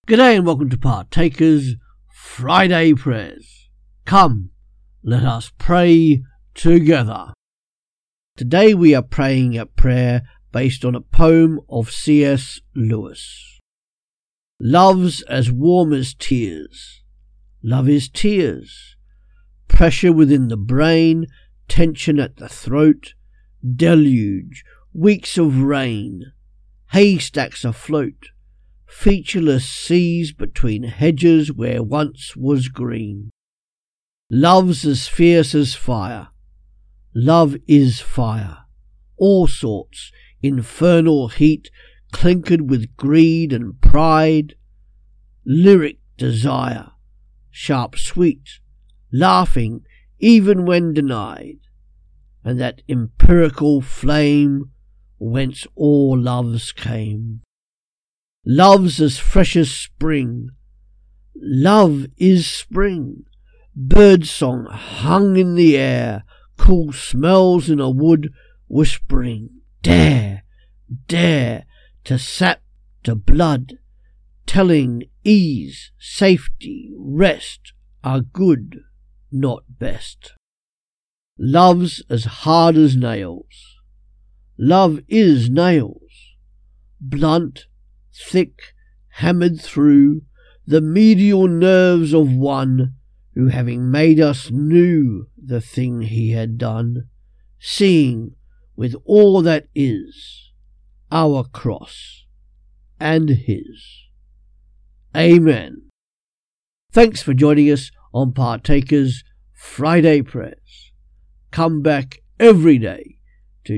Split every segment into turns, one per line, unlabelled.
G'day and welcome to Partakers Friday Prayers. Come, let us pray together. Today we are praying a prayer based on a poem of C.S. Lewis. Love's as warm as tears. Love is tears. Pressure within the brain, tension at the throat, deluge, weeks of rain, haystacks afloat, featureless seas between hedges where once was green. Love's as fierce as fire. Love is fire. All sorts, infernal heat, clinkered with greed and pride. Lyric desire, sharp sweet, laughing even when denied. And that empirical flame whence all loves came. Love's as fresh as spring. Love is spring. Birdsong hung in the air, cool smells in a wood whispering, dare, dare, to sap, to blood, telling ease, safety, rest are good, not best. Love's as hard as nails. Love is nails, blunt, thick, hammered through the medial nerves of one who, having made us, knew the thing he had done, seeing with all that is our cross and his. Amen. Thanks for joining us on Partakers Friday Prayers. Come back every day to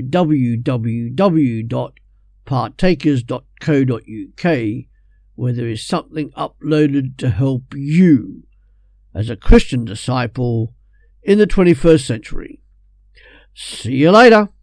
www.partakers.co.uk where there is something uploaded to help you as a Christian disciple in the 21st century. See you later.